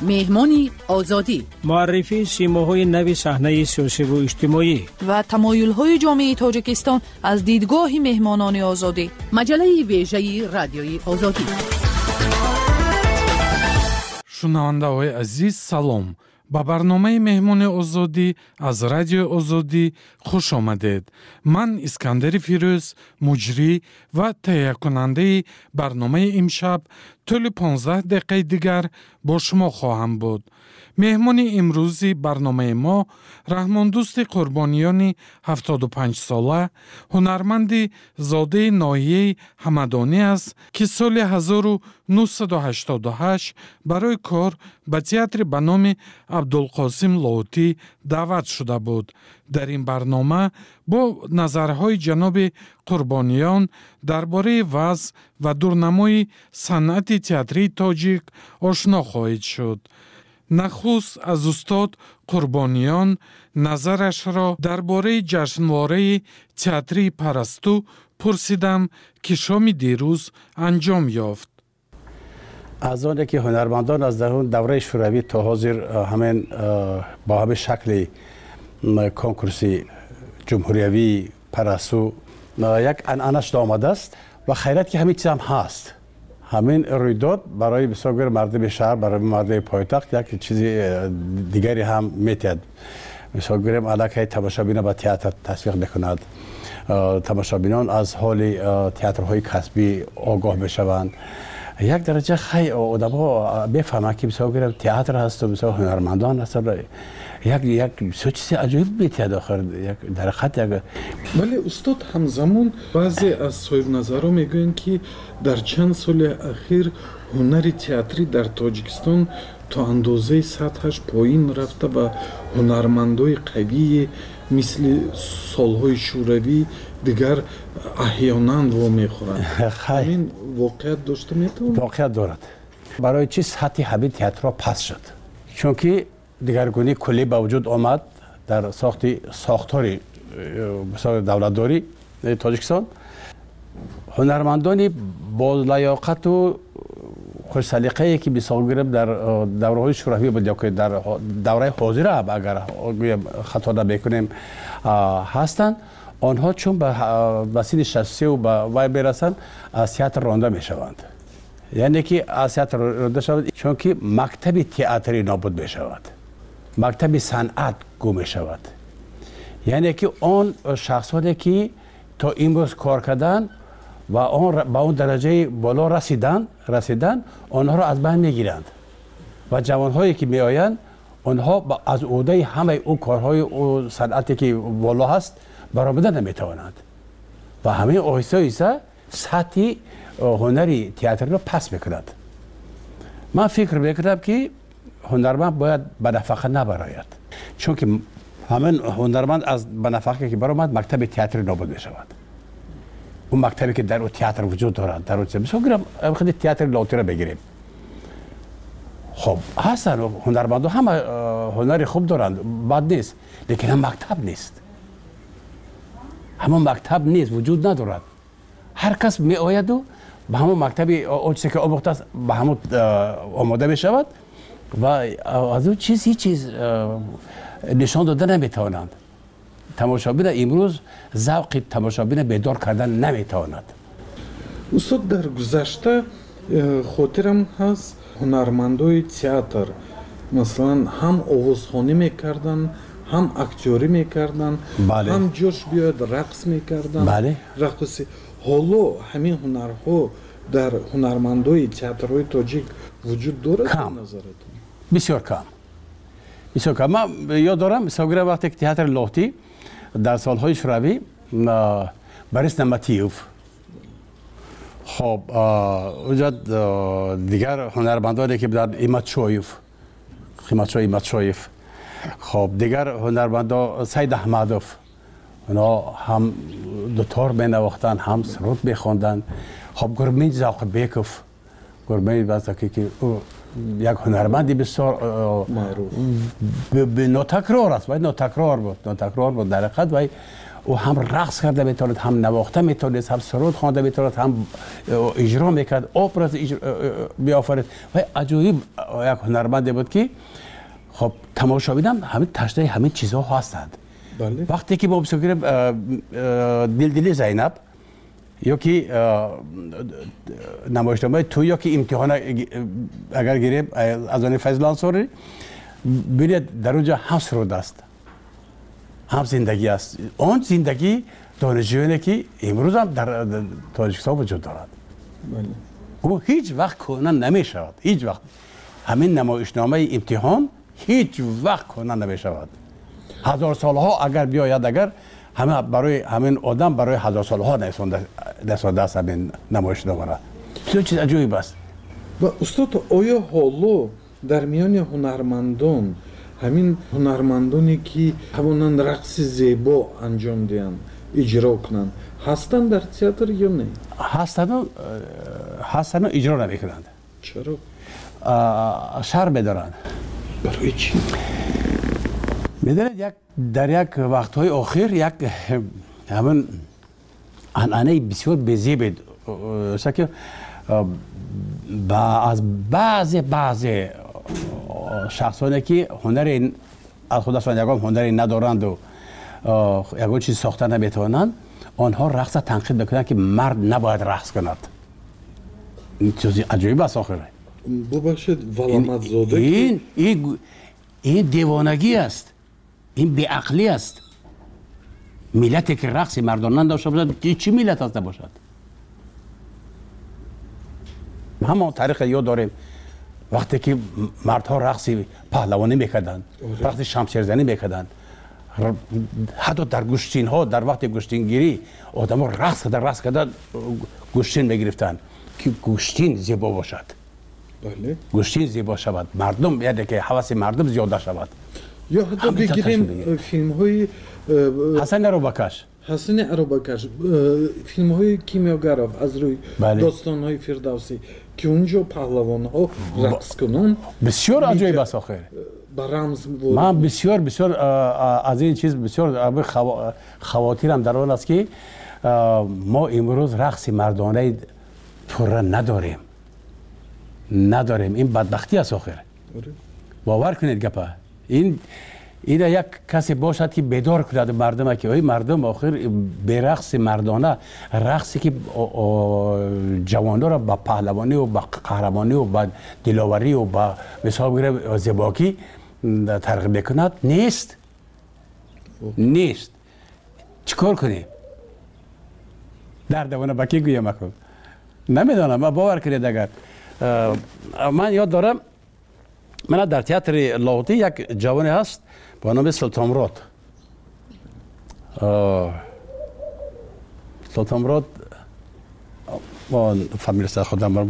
مهمانی آزادی، معرفی سیماهای نوی صحنه سیاسی و اجتماعی و تمایل‌های جامعه تاجیکستان از دیدگاه مهمانان آزادی. مجله ویژه رادیوی آزادی. شنونده‌های عزیز سلام. با برنامه مهمان آزادی از رادیو آزادی خوش آمدید. من اسکندر فیروز مجری و تهیه کننده برنامه امشب طول 15 دقیقه دیگر با شما خواهم بود. مهمان امروزی برنامه ما رحماندوست قربانیان 75 ساله هنرمند زاده ناحیه همدانی است که سال 1988 برای کار به تئاتر به نام عبدالقاسم لاهوتی دعوت شده بود. در این برنامه با نظرهای جناب قربانیان درباره وضع و دورنمای صنعت تئاتری تاجیک آشنا خواهید شد. نخست از استاد قربانیان نظرش را درباره جشنواره تئاتری پرستو پرسیدم که شام دیروز انجام یافت. از آنه که هنرمندان از دوره شوروی تا حاضر همین با همه شکل کنکورسی جمهوریوی پرستو یک عنعنه‌اش آمده است و خیرت که همین چیز هم هست. همین رویداد برای بسیار مردم شهر، برای مردم پایتخت یک چیز دیگری هم میتید. مثلا گریم علاقه تماشابین با تئاتر تشویق میکند. تماشابینان از حال تئاترهای کسبی آگاه بشوند. یک درجه خیلی آدم‌ها بفهمن که مثلا گریم تئاتر هست و مثلا هنرمندان هستن. یک چیز عجیب میتید آخر در خط یک. ولی استاد همزمان بعضی از صاحب نظرها میگویند که در چند سال اخیر هنر تئاتری در تاجیکستان تا اندازه سطحش پایین رفته و هنرمندای قوی مثل سالهای شوروی دیگر احیانا و میخورند. همین واقعیت داشته میتونه؟ واقعیت دارد. برای چی سطح همین تئاتر پس شد؟ چون که دیگرگونی کلی به وجود آمد در ساختاری مثلا دولتداری تاجیکستان. هنرمندانی با لیاقت و خوش سلیقه‌ای که مثال گرفت در دوره‌های شوروی بود یا که در دوره حاضر اگر خطا نمی‌کنیم هستند، آنها چون به سن 63 و وای برسند از تئاتر رانده می‌شوند. یعنی که از تئاتر رانده شوند چون که مکتب تئاتری نابود می‌شود. مکتب صنعت گم شود. یعنی که آن شخصانی که تا امروز کار کردن و آن با اون درجه بالا رسیدن آنها را از بین میگیرند و جوانهایی که میآیند آنها از عهده همه اون کارهای و صنعتی که بالا هست برآمدن نمیتوانند و همه آهسته سطح هنری تئاتر را پس میکند. من فکر میکردم که هنرمند باید به نفقه نبراید، چون که همین هنرمند از به نفقه که برآمد مکتب تئاتر نابود می شود. اون مکتبی که در اون تئاتر وجود دارد در اون مثلا گرم خیلی تئاتر لاهوتی را بگیریم. خب هستن هنرمندا همه هنری خوب دارند، بد نیست، لیکن هم مکتب نیست. همون مکتب نیست، وجود ندارد. هر کس می آید و به همون مکتبی آنچه که آموخته است به همون آماده می شود و از اون هیچ چیز نشان داده نمیتوانند. تماشابین امروز ذوق تماشابین بیدار کردن نمیتواند. استاد در گذشته خاطرم هست هنرمندای تئاتر مثلا هم آوازخوانی میکردن، هم اکتوری میکردن، بله. هم جوش بیاد رقص میکردن. بله. رقصی. حالا همین هنرها در هنرمندای تئاترهای تاجیک وجود دارد؟ کم. بسیار کم. من یاد دارم مثلا وقتی که تئاتر لاهوتی در سالهای شوروی بریس نمتیوف خب اونجا دیگر هنرمندانی که بودن ایمتشویف خب دیگر هنرمندا سید احمدوف اونا هم دوتار بنواختن هم سرود بخوندن. خب گرمین زاق بیکوف گرمین واسه که یک هنرمندی بسیار معروف به نوتکرار است و نوتکرار بود در حقیقت و او هم رقص کرده میتواند، هم نواخته میتواند، هم سرود خوانده میتواند، هم اجرا میکرد، اپرا بیافرید و عجیب یک هنرمندی بود که خب تماشاگران همین تشنه همین چیزها هستند. بله. وقتی که ما بگیریم دلدلی زینب یا که نمایشنامه تو یا که امتحان اگر گیریم از آن فیضل انصاری ببینید در اونجا هم سرود است، هم زندگی است. آن زندگی دانشجویانی که امروز هم در تاجیکستان وجود دارد. بله. او هیچ وقت کنن نمی شود. هیچ وقت همین نمایشنامه امتحان هیچ وقت کنن نمی شود. هزار سالها اگر بیاید، اگر همه برای همین آدم برای هزار سالها نسونده است همین نمایشنامه را. چیز عجیب است. و استاد آیا حالا در میان هنرمندان همین هنرمندانی که همونن رقص زیبا انجام دهند اجرا کنند هستند در تئاتر یا نه؟ هستند و اجرا نمیکنند. چرا؟ شر بدارند. برای چی؟ میدونید در یک وقتهای آخر یک همون عنعنه بسیار بزیب که از بعضی شخصانی که هنری از خودشان یگان هنری ندارند و یگان چیز ساخته نمیتوانند، آنها رقص تنقید میکنند که مرد نباید رقص کند. این چیزی عجیب است آخر. ببخشید ولامت زاده این دیوانگی است، این بیعقلی است. ملتی که رقص مردانه داشته باشد چی ملت است نباشد؟ همون تاریخ یاد داریم وقتی که مردها رقص پهلوانی میکردند، رقص شمشیرزنی میکردند، حتی در گوشتین ها در وقت گوشتین گیری آدم‌ها رقص کردند گوشتین میگرفتند که گوشتین زیبا باشد. بله. گوشتین زیبا شود، مردم یعنی که حواس مردم زیاده شود. یا حتی بگیریم فیلم های حسن عروبکش، فیلم های کیمیاگراف از روی داستان های فردوسی که اونجا پهلوان ها رقص کنن بسیار عجیب است آخر. برامز من بسیار از این چیز بسیار خواتیرم در آن است که ما امروز رقص مردانه پره نداریم. این بدبختی است آخر. باور کنید گپا این یک کسی باشد که بیدار کند مردم که مردم آخر به رقص مردانه، رقصی که جوانان را با پهلوانی و با قهرمانی و با دلاوری و با مثال بگیرم زیباکی ترغیب میکند، نیست. چیکار کنیم؟ در دوانه با کی گویم اکنون؟ نمیدانم. من باور کنید اگر من یاد دارم من در تئاتر لاهوتی یک جوانی هست با نام سلطان مراد. سلطان مراد با فامیل خودم مرد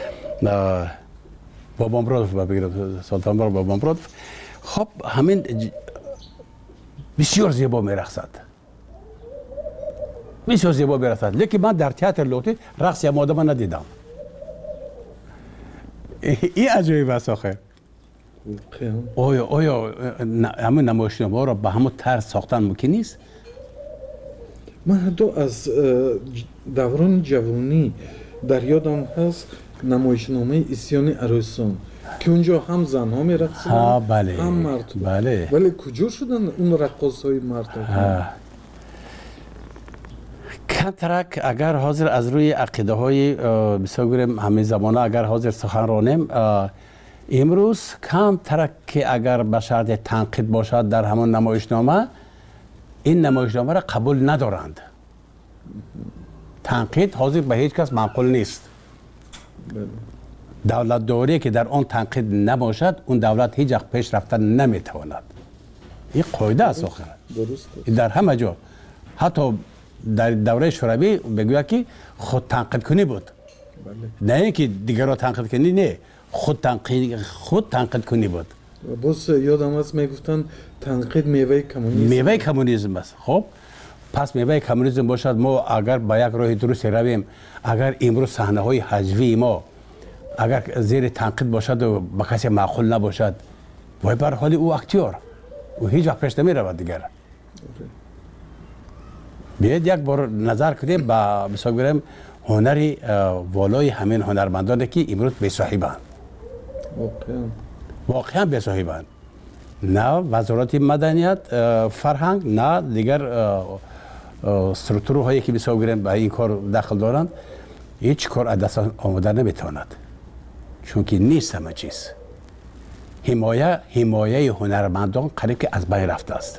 بابا مراد بگیرم، سلطان مراد بابا مراد. خب همین بسیار زیبا میرقصد، لیکن من در تئاتر لاهوتی رقص یک آدم ندیدم. این عجیب است آخه. آیا همین نمایشنامه را به همون طرز ساختن ممکن نیست؟ من حتی از دوران جوانی در یادم هست نمایشنامه اسیان عروسان که اونجا هم زنها میرقصیدند هم مرد. بله. ولی کجا شدن اون رقاصهای مرد؟ کمترک اگر حاضر از روی عقیده های بسیار گوییم همین زمانه اگر حاضر سخن رانیم امروز کم ترک که اگر به شرط تنقید باشد در همون نمایشنامه، این نمایشنامه را قبول ندارند. تنقید حاضر به هیچ کس معقول نیست. دولت داری که در آن تنقید نباشد اون دولت هیچ وقت پیش رفتن نمیتواند. این قاعده است آخر. در همه جا، حتی در دوره شوروی بگوید که خود تنقید کنی بود. نه اینکه دیگر را تنقید کنی، نه خود تنقید کنی بود. باز یادم هست میگفتن تنقید میوه کمونیسم است. خب پس میوه کمونیسم باشد ما اگر با یک راه درست رویم، اگر امروز صحنه های حجوی ما اگر زیر تنقید باشد و با کسی معقول نباشد، وای بر حال او اکتیور او هیچ وقت پیش نمی رود دیگر. بیاید یک بار نظر کنیم با مثال بریم هنری والای همین هنرمندانی که امروز بی صاحبند. واقعا بی صاحبند. نه وزارت مدنیت فرهنگ نه دیگر سترکتورهایی که مثال بریم به این کار داخل دارند هیچ کار از دست آمده نمیتواند. چون که نیست همه چیز. حمایه هنرمندان قریب که از بین رفته است.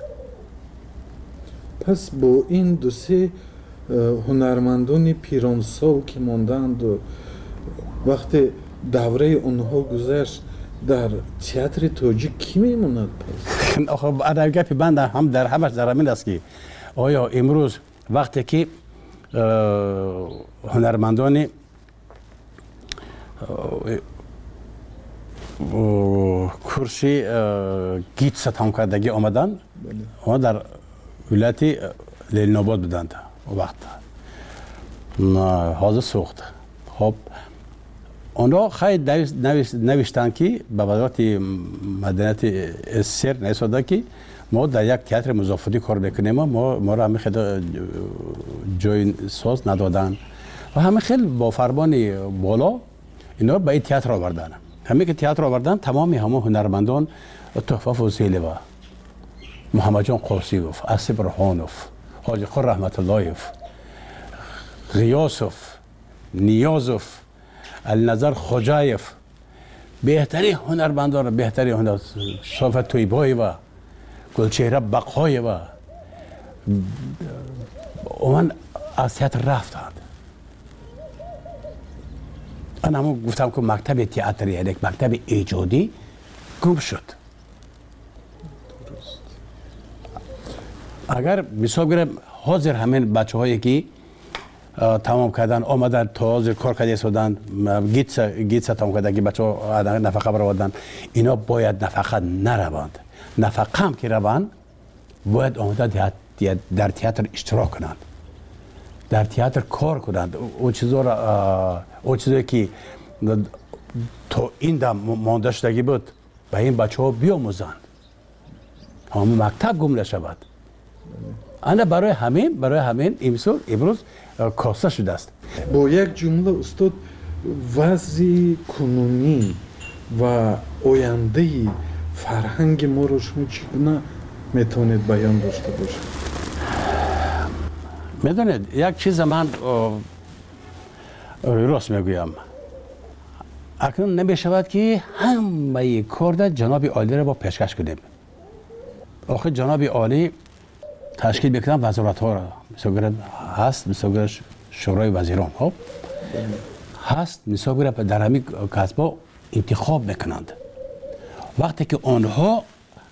پس با این دو سه هنرمندان پیرانسال که ماندند و وقتی دوره اونها گذشت در تئاتر تاجیک کی میموند پس؟ آخه در گپی بند هم در همش در همین است که آیا امروز وقتی که هنرمندان کرسی گیت ستم کردگی آمدن آن در ولایت لیلناباد بودند وقت حاضر سوخت. خب آنها خیلی نوشتن که به وزارت مدنیت سر نوشته که ما در یک تئاتر مضافاتی کار میکنیم ما را همه خیلی جای ساز ندادن و همه خیلی با فرمان بالا اینا به این تئاتر آوردن. همه که تئاتر آوردن تمامی همه هنرمندان تحفه فوزیلوی محمد جان قاسیوف، اسب رحانوف، حاجی قر رحمت اللهیوف، غیاسوف، نیازوف، النظر خوجایف بهترین هنرمندان بهترین هنر صافت تویبایی و گلچهره بقای و اون از تئاتر رفتند. من همون گفتم که مکتب تئاتر یک مکتب ایجادی گم شد. اگر مثال بگیرم حاضر همین بچه هایی که تمام کردن آمدن تا حاضر کار کرده شدن گیت تمام کردن که بچه ها نفقه برآوردن اینا باید نفقه نروند. نفقه هم که روند باید آمده در تئاتر اشتراک کنند، در تئاتر کار کنند. او چیزایی که تا این دم مانده شدگی بود به این بچه ها بیاموزند همون مکتب گم نشود. انا برای همین امروز کاسته شده است. با یک جمله استاد وضع کنونی و آینده فرهنگ ما رو شما چگونه میتونید بیان داشته باشید؟ میدونید یک چیز من راست میگویم اکنون نمیشود که همه کار جناب عالی را با پیشکش کنیم. آخه جناب عالی تشکیل بکنن وزارت ها را مثلا هست مثلا شورای وزیران ها هست مثلا در همین کسبا انتخاب میکنند. وقتی که آنها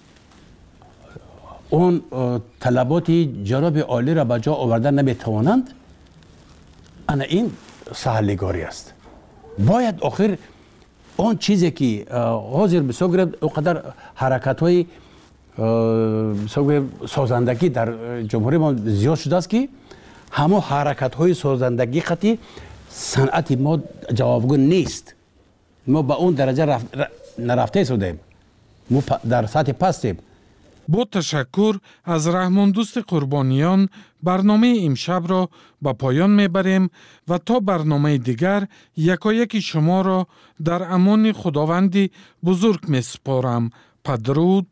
اون طلبات جناب عالی را به جا آوردن نمیتوانند انا این سهلگاری است. باید آخر اون چیزی که حاضر مثلا اونقدر حرکت های سازندگی در جمهوری ما زیاد شده است که همه حرکت های سازندگی خطی صنعت ما جوابگو نیست. ما به اون درجه نرفته شدیم، ما در سطح پستیم. با تشکر از رحمان دوست قربانیان برنامه امشب را به پایان میبریم و تا برنامه دیگر یکایک شما را در امان خداوند بزرگ میسپارم. پدرود.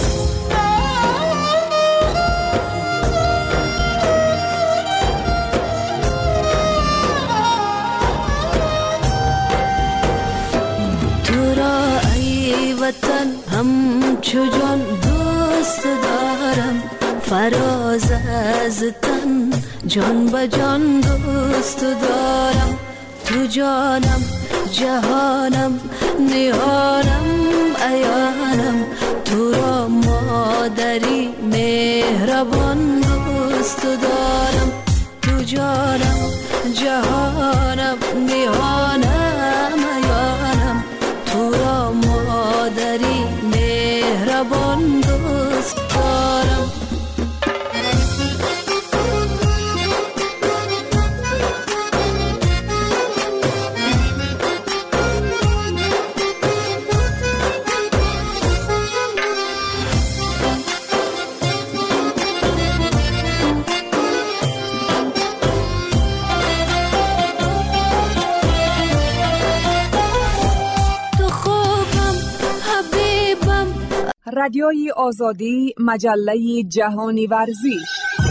وطن همچو جان دوست دارم فراز از تن جان به جان دوست دارم. تو جانم جهانم نهانم عیانم تو را مادری مهربان دوست دارم. تو جانم جهانم نهانم عیانم تو را مادری مهربان دوست دارم. رادیوی آزادی مجله جهانی ورزش.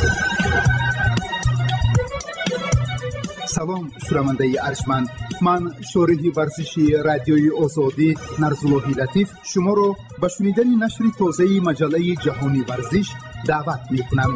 سلام شنونده ارجمند، من شارح ورزشی رادیوی آزادی نرزاللهی لطیف شما را به شنیدن نشر تازه مجله جهانی ورزش دعوت می‌کنم.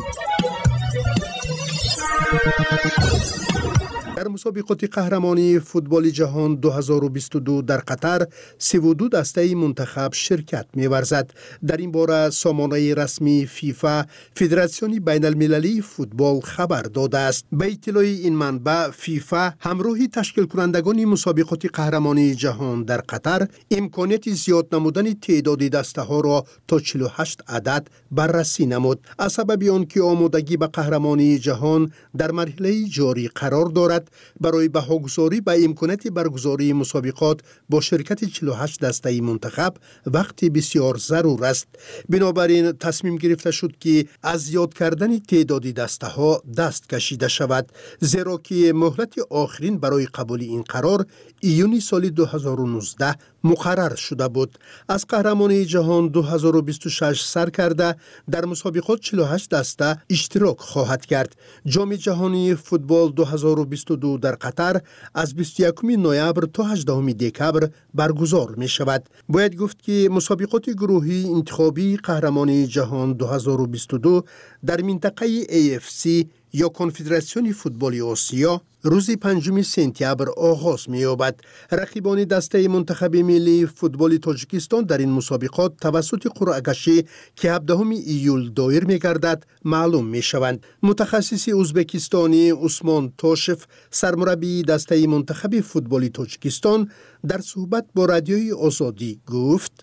در مسابقات قهرمانی فوتبال جهان 2022 در قطر 32 دسته منتخب شرکت می‌ورزد. در این باره سامانه رسمی فیفا فدراسیون بین المللی فوتبال خبر داده است. به اطلاع این منبع فیفا همراه تشکیل کنندگان مسابقات قهرمانی جهان در قطر امکانیت زیاد نمودن تعداد دسته ها را تا 48 عدد بررسی نمود. از سبب آنکه آمادگی به قهرمانی جهان در مرحله جاری قرار دارد، برای بهاگذاری به امکانات برگزاری مسابقات با شرکت 48 دسته منتخب وقت بسیار ضرور است. بنابراین تصمیم گرفته شد که از زیاد کردن تعداد دسته ها دست کشیده شود، زیرا که مهلت آخرین برای قبول این قرار ایون سال 2019 مقرر شده بود. از قهرمانی جهان 2026 سر کرده در مسابقات 48 دسته اشتراک خواهد کرد. جام جهانی فوتبال 2022 در قطر از 21 نوامبر تا 18 دکبر برگزار می شود. باید گفت که مسابقات گروهی انتخابی قهرمانی جهان 2022 در منطقه AFC یا کنفدراسیون فوتبال آسیا روز 5 سپتامبر آغاز می‌یابد. رقیبان دسته منتخب ملی فوتبال تاجیکستان در این مسابقات توسط قرعه کشی که 17 ایول دایر می‌گردد معلوم می‌شوند. متخصص ازبکستانی عثمان توشف، سرمربی دسته منتخب فوتبال تاجیکستان، در صحبت با رادیوی آزادی گفت: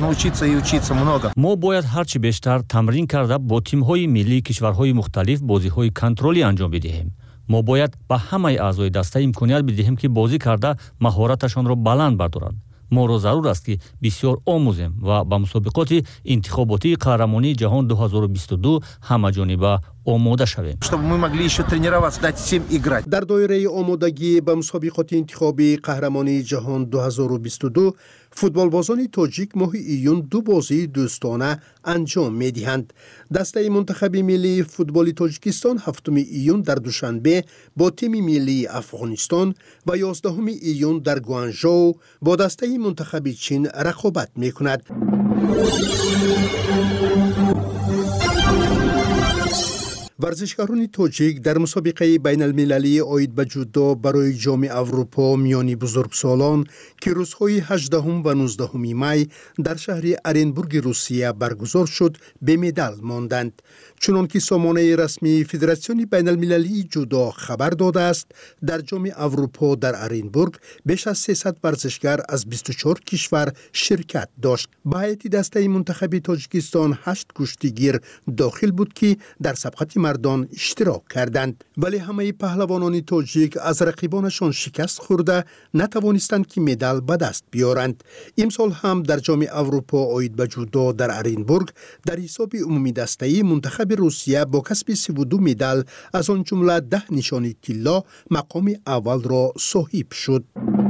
ما باید هرچی بیشتر تمرین کرده با تیم‌های ملی کشورهای مختلف بازی‌های کنترلی انجام بدهیم. ما باید به همه اعضای دسته امکانیت بدهیم که بازی کرده مهارتشان را بلند بردارند. ما را ضرور است که بسیار آموزیم و به مسابقات انتخاباتی قهرمانی جهان 2022 همه‌جانبه آماده شویم. در دایره آمادگی به مسابقات انتخابی قهرمانی جهان 2022 فوتبالبازان تاجیک ماه ایون 2 بازی دوستانه انجام می‌دهند. دسته منتخب ملی فوتبال تاجیکستان 7 ایون در دوشنبه با تیم ملی افغانستان و 11 ایون در گوانژو با دسته منتخب چین رقابت می‌کند. ورزشکاران تاجیک در مسابقه بین المللی عاید به جودو برای جام اروپا میان بزرگسالان که روزهای 18 و 19 می در شهر ارنبورگ روسیه برگزار شد به مدال ماندند. چنانکه سامانه رسمی فدراسیون بین المللی جودو خبر داده است، در جام اروپا در ارنبورگ بیش از 300 ورزشکار از 24 کشور شرکت داشت. به هیئت دسته منتخب تاجیکستان 8 کشتیگیر داخل بود که در سبقت مردان اشتراک کردند، ولی همه پهلوانان تاجیک از رقیبانشان شکست خورده نتوانستند که مدال به دست بیارند. امسال هم در جام اروپا عاید به جودو در ارنبورگ در حساب عمومی دسته منتخب روسیه با کسب 32 مدال از آن جمله 10 نشانی طلا مقام اول را صاحب شد.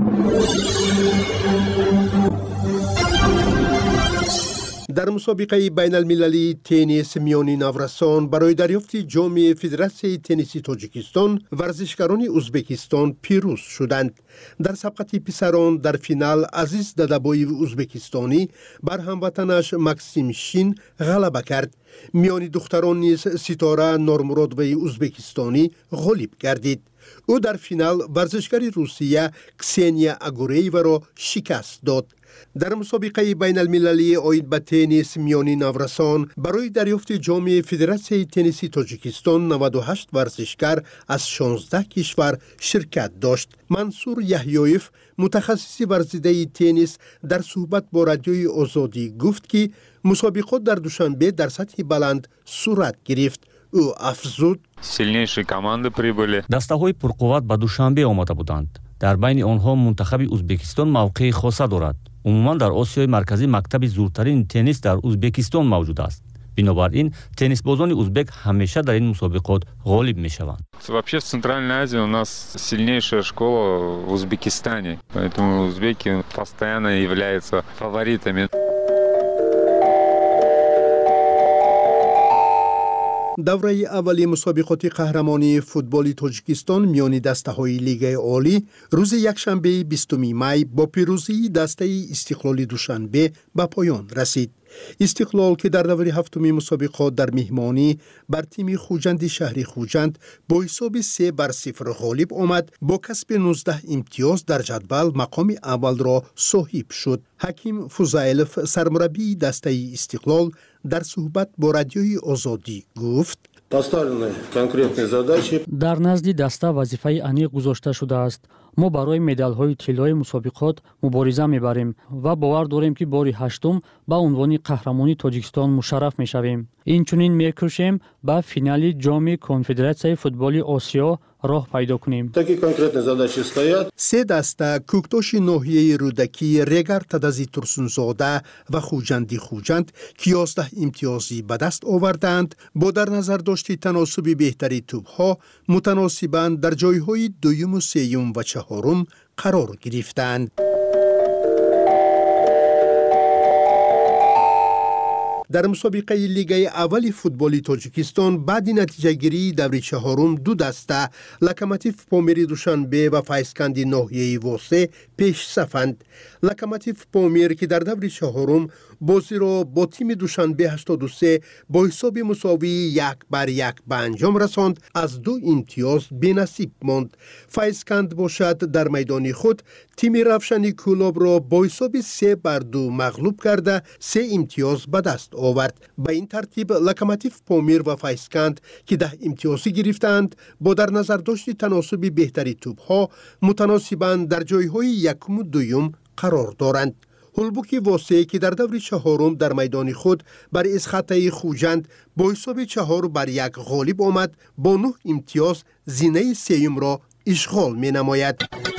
در مسابقه بین المللی تنیس میانی نورسان برای دریافت جام فدراسیون تنیس تاجیکستان ورزشکاران ازبکستان پیروز شدند. در سبقت پسران در فینال عزیز دادابایو ازبکستانی بر هموطنش مکسیم شین غلبه کرد. میان دختران نیز ستاره نورمرودوی ازبکستانی غالب گردید. او در فینال ورزشکار روسیه کسینیا اگوریوا را شکست داد. در مسابقه بین المللی عاید به تنیس میانی نورسان برای دریافت جام فدراسیون تنیس تاجیکستان 98 ورزشکار از 16 کشور شرکت داشت. منصور یحیایف، متخصص ورزیده تنیس، در صحبت با رادیوی آزادی گفت که مسابقات در دوشنبه در سطح بلند صورت گرفت. او افزود: دسته‌های پرقوت به دوشنبه آمده بودند. در بین آنها منتخب ازبکستان موقع خاصه دارد. عموما در آسیای مرکزی مکتب زورترین تنیس در ازبکستان موجود است. بنابراین تنیس بازان ازبک همیشه در این مسابقات غالب می شوند. Вообще в Центральной Азии у нас сильнейшая школа в Узбекистане, поэтому узбеки постоянно являются фаворитами. دوره اولی مسابقات قهرمانی فوتبال تاجیکستان میان دسته‌های لیگ عالی روز یکشنبه 20 می با پیروزی دسته استقلال دوشنبه به پایان رسید. استقلال که در دوره هفتم مسابقات در مهمانی بر تیم خوجند شهری خوجند با حساب 3-0 غالب آمد، با کسب 19 امتیاز در جدول مقام اول را صاحب شد. حکیم فوزایلف سرمربی دسته استقلال در صحبت با رادیوی آزادی گفت: дар назди даста вазифаи аниқ гузошта шудааст. мо барои медалҳои тиллои мусобиқот мубориза мебарем ва бовар дорем ки бори ҳаштум ба унвони қаҳрамони Тоҷикистон мушарраф мешавем. инчунин мекӯшем ба финали ҷоми конфедератсияи футболи Осиё роҳ пайдо кунем. سه دسته کوکتوش ناحیه رودکی رگر تدازی ترسونزاده و خوجندی خوجند که 11 امتیازی به دست آوردند، با در نظر داشتی تناسب بهتری توپها متناسباً در جایهای دوم و سوم و چهارم قرار گرفتند. در مسابقه لیگ اول فوتبال تاجیکستان بعد نتیجه گیری دوره چهارم دو دسته لوکوموتیو پامیر دوشنبه و فایسکند ناحیه واسه پیش صفند. لوکوموتیو پامیر که در دوره چهارم بازی را با تیم دوشنبه 83 با حساب مساوی 1-1 به انجام رساند، از 2 امتیاز بی‌نصیب ماند. فایسکند باشد در میدان خود تیم رفشنی کلوب را با حساب 3-2 مغلوب کرده 3 امتیاز به دست آورد. به این ترتیب لوکوموتیو پامیر و فایسکند که 10 امتیازی گرفتند، با در نظر داشت تناسب بهتری توپها متناسباً در جایهای یکم و دوم قرار دارند. هولبوکی واسه که در دور چهارم در میدان خود بر اسخطه خوجند با حساب 4-1 غالب آمد، با 9 امتیاز زینه سوم را اشغال می نماید.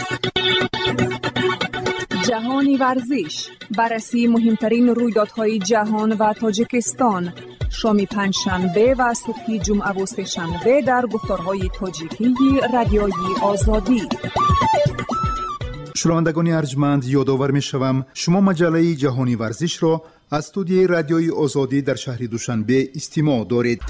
جهانی ورزش، بررسی مهمترین رویدادهای جهان و تاجیکستان، شام پنجشنبه و صبح جمعه و سه‌شنبه در گفتارهای تاجیکی رادیوی آزادی. شنوندگان ارجمند، یادآور می‌شوم شما مجله جهانی ورزش را از استودیوی رادیوی آزادی در شهر دوشنبه استماع دارید.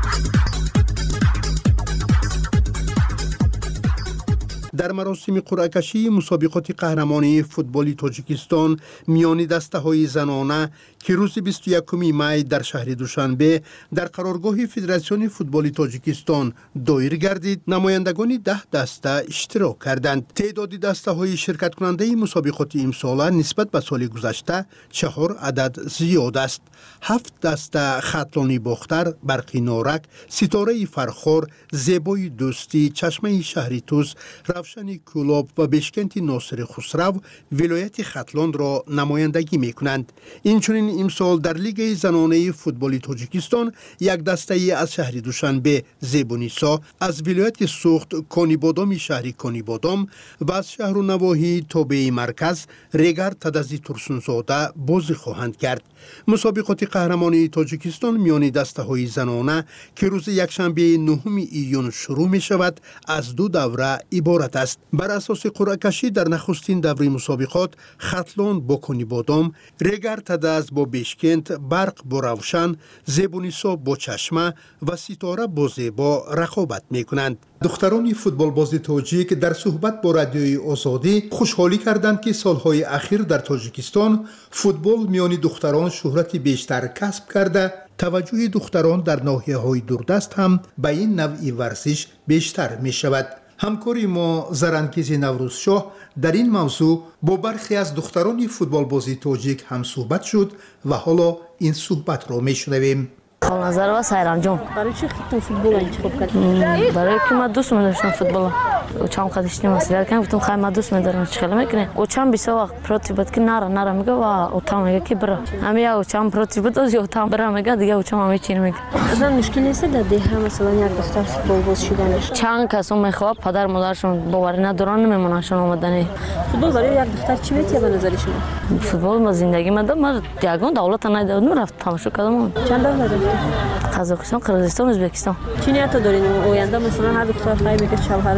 در مراسم قرعه کشی مسابقات قهرمانی فوتبال تاجیکستان میان دسته‌های زنانه که روز 21 می در شهر دوشنبه در قرارگاه فدراسیون فوتبال تاجیکستان دایر گردید، نمایندگان 10 دسته اشتراک کردند. تعداد دسته‌های شرکت کننده مسابقات امسال نسبت به سال گذشته 4 عدد زیاد است. 7 دسته خطلانی باختر، برقی نارک، ستاره فرخار، زیبای دوستی، چشمه شهری توز، رفشنی کلوب و بشکنت ناصر خسرو ولایت خطلان را نمایندگی می‌کنند. اینچنین امسال در لیگ زنانه فوتبال تاجیکستان یک دسته از شهر دوشنبه زیبونیسا، از ولایت سوخت کانیبادام شهری کانیبادام و از شهر و نواحی تابع مرکز رگر تدازی ترسونزاده بازی خواهند کرد. مسابقات قهرمانی تاجیکستان میان دسته‌های زنانه که روز یکشنبه 9 ایون شروع می شود از 2 دوره عبارت است. بر اساس قرعه کشی در نخستین دوره مسابقات خطلان با کانیبادام، رگر تداز با بشکنت، برق با روشن، زیبونیسا با چشمه و ستاره با زیبا رقابت می کنند. دختران فوتبال باز تاجیک در صحبت با رادیوی آزادی خوشحالی کردند که سالهای اخیر در تاجیکستان فوتبال میان دختران شهرت بیشتر کسب کرده، توجه دختران در ناحیه‌های دوردست هم به این نوع ورزش بیشتر می شود. همکاری ما زرانکیز نوروزشاه در این موضوع با برخی از دختران فوتبال بازی تاجیک هم صحبت شد و حالا این صحبت را می شنویم. خالنظر و سایران جون برای چی خودتون فوتبال انتخاب کردید؟ برای که من دوست داشتم فوتبال. اوچام خودش نمی‌سیاد که گفتم خیلی من دوست دارم چیکار میکنه. اوچام بیسا وقت پروتیبت که نره میگه و اوتام میگه کی برا. همین اوچام پروتیبت از اوتام برا میگه دیگه اوچام هیچی نمیگه. اصلا مشکل نیست در ده مثلا یک دختر فوتبال باز شدنش. چند کس میخواد پدر مادرشون باور ندارن نمیمونشون اومدن. فوتبال برای یک دختر چی میتونه به نظر شما؟ فوتبال ما زندگی من دیگه دولت ندادم رفت تماشا کردم. چند دولت؟ قزاقستان، قرقیزستان، ازبکستان. چی نیت دارین آینده مثلا هر دختر خیلی میگه شوهر میکنه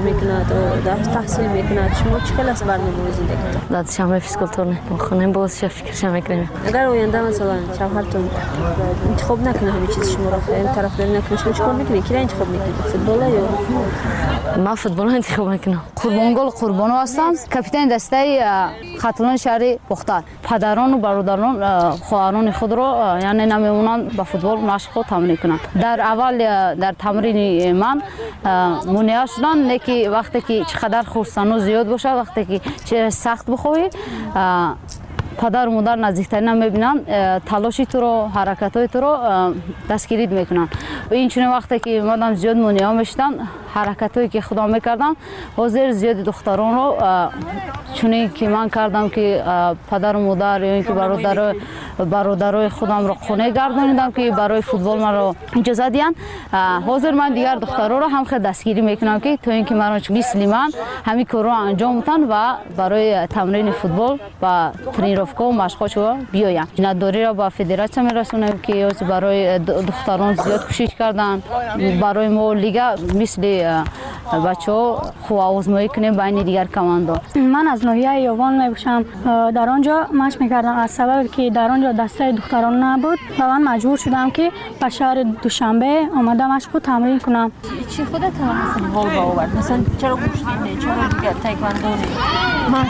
میکند و در تحصیل میکند. شما چه خیلی است برنامه زندگیتون؟ در شهر فیزیکالتورنه خونم باز فکرش میکنیم. اگر آینده مثلا شوهرتون انتخاب نکنه همین چیز شما را خیلی طرفداری نکنه، شما چیکار میکنید؟ کی را انتخاب میکنید؟ فوتبال یا ما فوتبال انتخاب میکنم. قربانگل قربانو هستم، کاپیتان دسته خاتون شهر پختار. پدران و برادران خواهران خود را یعنی نمیمونند با فوتبال مشغول تمرین کنند. در اول در تمرین من مونیا شدن، لیکن وقتی که چقدر خورسنو زیاد باشه، وقتی که سخت بخوری پدر و مادر نزدیکترین نمیبینن، تلاشی تو رو، حرکتای تو رو دستگیری میکنن. و این چنین وقتی که مادام زیاد مونیا میشدن، حرکتایی که خدا میکردن، حاضر زیاد دختران رو چنین که من کردم که پدر و مادر یا اینکه برادرای خودم رو خونه گردانیدم که برای فوتبال من رو اجازه دین. حاضر من دیگر دختران رو هم خیلی دستگیری میکنم که تو اینکه من مثل من همین کار رو انجام بدن و برای تمرین فوتبال و ترینروفکا و مشق‌ها بیایم. جناداری را با فدراسیون میرسونیم که برای دختران زیاد کوشش کردن. برای ما لیگ مثل بچه‌ها خوب آزمایی کنیم بین دیگر کماندو. من از ناحیه یوان میباشم. در آنجا مشق میکردم، از سبب که در آنجا دسته دختران نبود و من مجبور شدم که به شهر دوشنبه آمدم مشق تمرین کنم. چی خودت هم فوتبال با آورد؟ مثلا چرا گوشتین؟ چرا دیگه تایکواندو نه؟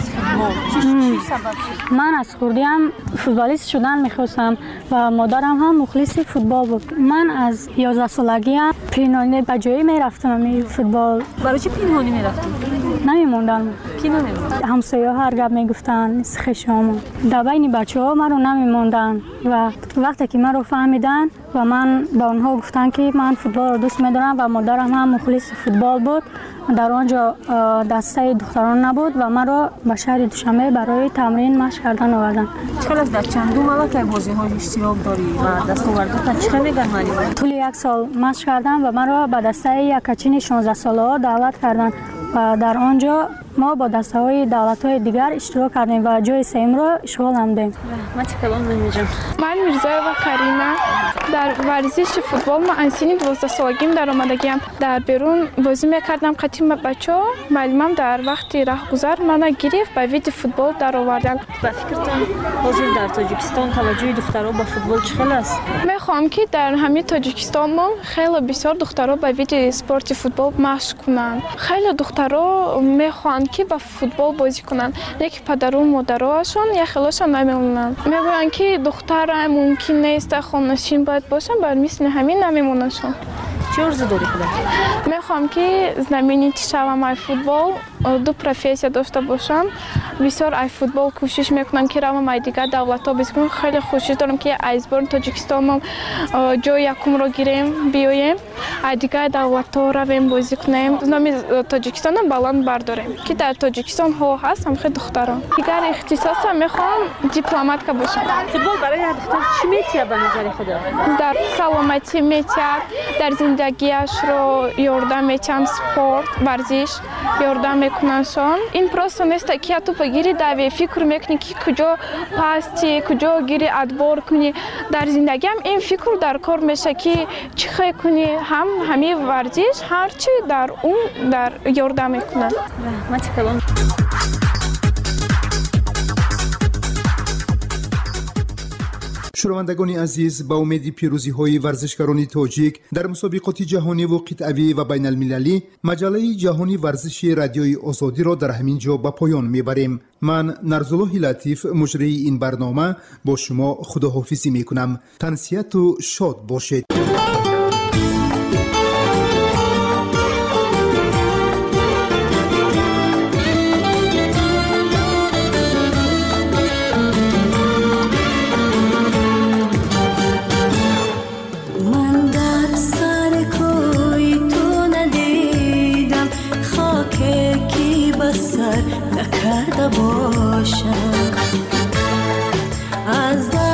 چی سبب شد؟ من از خوردیم فوتبالیست شدن میخواستم و مادرم هم مخلص فوتبال بود. من از 11 سالگی پینانی به جایی میرفتم فوتبال. برای چی پینانی میرفتم؟ نمیموندم. کی نمیموند؟ همسایه‌ها هر گپ میگفتن خشام. در بین بچه‌ها من رو نمیموندن و وقتی که من رو فهمیدن و من با اونها گفتن که من فوتبال رو دوست می‌دارم و مادرم هم مخلص فوتبال بود، در آنجا دسته دختران نبود و من رو به شهر دوشنبه برای تمرین مشق کردن آوردن. چقدر در چند ماه که بازی‌ها اشتراک داری و دستاوردات چه میگن معلومه؟ طول یک سال مشق کردم و من رو به دسته یکچین 16 ساله‌ها دعوت کردن و در آنجا ما با دسته‌های دولت‌های دیگر اشتراک کردیم و جای سیم را اشغال نمودیم. من چه کلام می‌جم؟ من میرزایова کریمه. در ورزش فوتبال ما از سن 12 سالگیم در آمدگیم. در بیرون بازی می‌کردم قدیم بچه‌ها. معلمم در وقت راهگذر منو گرفت به وید فوتبال در آوردن. با فکرتان حاضر در تاجیکستان توجه دخترها به فوتبال چقدر است؟ می‌خوام که در همین تاجیکستان ما خیلی بسیار دخترها به وید اسپورت فوتبال مشق کنند. خیلی دخترها می‌خوان که با فوتبال بازی کنند، لیکن پدر و مادرهاشون یا خیلیشون نمی‌مونن. میگن که دختر ممکن نیست خانه‌نشین باید باشن، بر مثل همین نمی‌موننشون. چه آرزو داری خودت؟ میخوام که знамениті شوم ای فوتبال، دو پروفесія داشته باشم. بسیار ای فوتبال کوشش میکنم که روم ای دیگر دولت‌ها بازی کنم. خیلی کوشش دارم که از برن تاجیکستان ما جای یکم رو گیریم بیایم، ای دیگر دولت‌ها رویم بازی کنیم، نام تاجیکستان هم بلند برداریم که در تاجیکستان ها هست هم خیلی دختران. دیگر اختصاص میخوام دیپلمات که باشم. فوتبال برای دختر چی میتونه به نظر خودت؟ در سلامتی میتونه، در زندگیش رو یاردم میتونن، سپورت ورزش یاردم میکننشون. این پروسه نیست که تو بگیری دوی فکر میکنی که کجا پاستی، کجا گیری ادبار کنی. در زندگی هم این فکر در کار میشه که چی کنی، هم همه ورزش هرچی در اون در یاردم میکنن. من چیکار شنوندگان عزیز، با امید پیروزی های ورزشکاران تاجیک در مسابقات جهانی و قطعی و بین المللی، مجله جهانی ورزش رادیوی آزادی را در همین جا به پایان میبریم. من نرزالله لطیف مجری این برنامه با شما خداحافظی میکنم. تنسیت و شاد باشید. نکرده باشم از